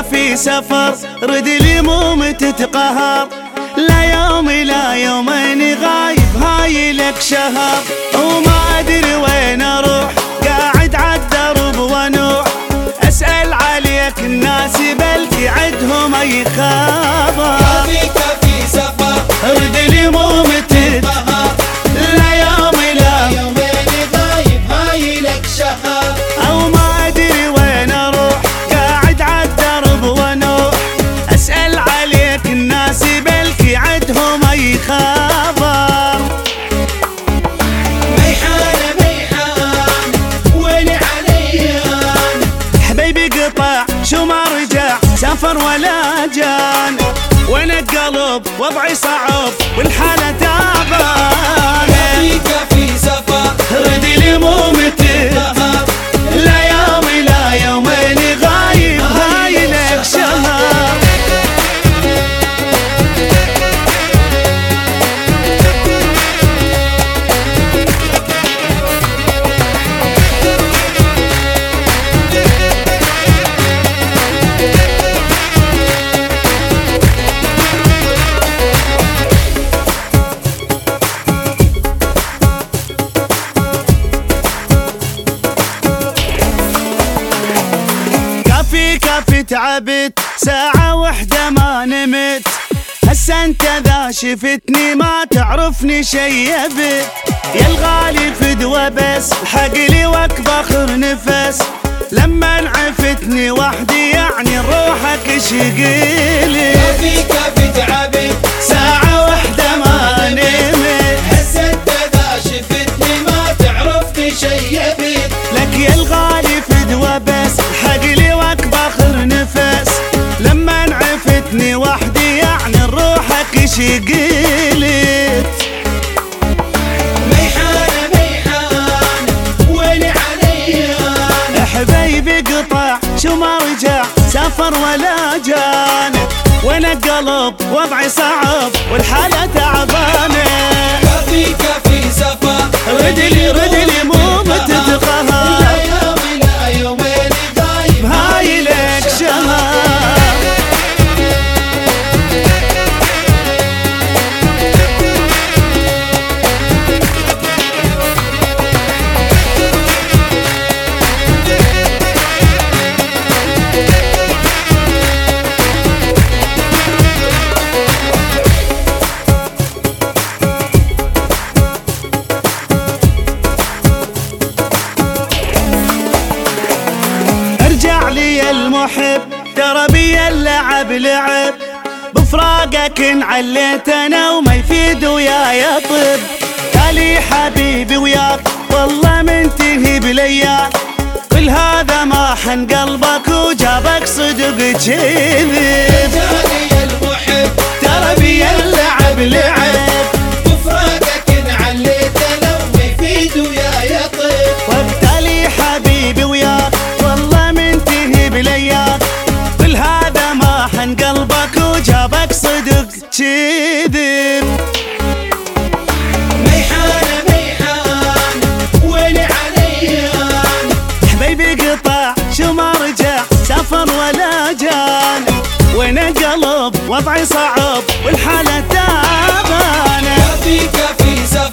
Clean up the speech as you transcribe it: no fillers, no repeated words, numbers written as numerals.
في سفر رد لي مو متتقهر، لا يوم لا يومين غايب هاي لك شهر، وما ادري وين اروح قاعد عالدرب ونوح، اسأل عليك الناس بلكي عدهم اي خبر. كافي سفر رد لي مو متتقهر، لا يوم لا يومين غايب هاي لك شهر، او ما ادري وين اروح قاعد عالدرب ونوح، اسأل عليك الناس بلكي عدهم اي خبر. ميحان ميحان ويلي عليان، حبيبي قطع شو ما رجع سافر ولا جان، وانا القلب وضعي صعب والحالة تعبانة. كافي سفر رد لي مو متتقهر، لا يوم لا يومين غايب هاي لك شهر. كافي تعبت ساعة وحدة ما نمت، هسه انت ذا شفتني ما تعرفني شيبت، يا الغالي فدوة بس الحق لي واكبخر نفس، لما عفتني وحدي يعني روحك شقيلي. كافي تعبت ساعة وحدة ما نمت، هسه انت ذا شفتني ما تعرفني شيبت، لك يا الغالي فدوة بس الحق لي واكبخر نفس، لما عفتني وحدي يعني روحك شقيلت. ميحان ميحان ويلي عليان، حبيبي قطع شو ما رجع سافر ولا جان، وانا القلب وضعي صعب والحالة تعبانة. كافي سفر رد لي مو متتقهر، لا يوم لا يومين غايب هاي لك شهر. ارجع لي المحب ترى بي اللعب لعب، بفراقك انعليت انا وما يفيد وياي طب، قالي حبيبي وياك والله منتهي بلياك، كل هذا ما حن قلبك وجابك صدق كذب. جاني المحب ترى بي اللعب لعب، بفراقك انعليت انا وما يفيد وياي طيب، وبالتالي حبيبي وياك والله منتهي بلياك، كل هذا ما حن قلبك وجابك صدق كذب. ميحان ميحان ويلي عليان، حبيبي قطع شو ما رجع سافر ولا جان، وانا القلب وضعي صعب والحالة تعبانة. كافي سفر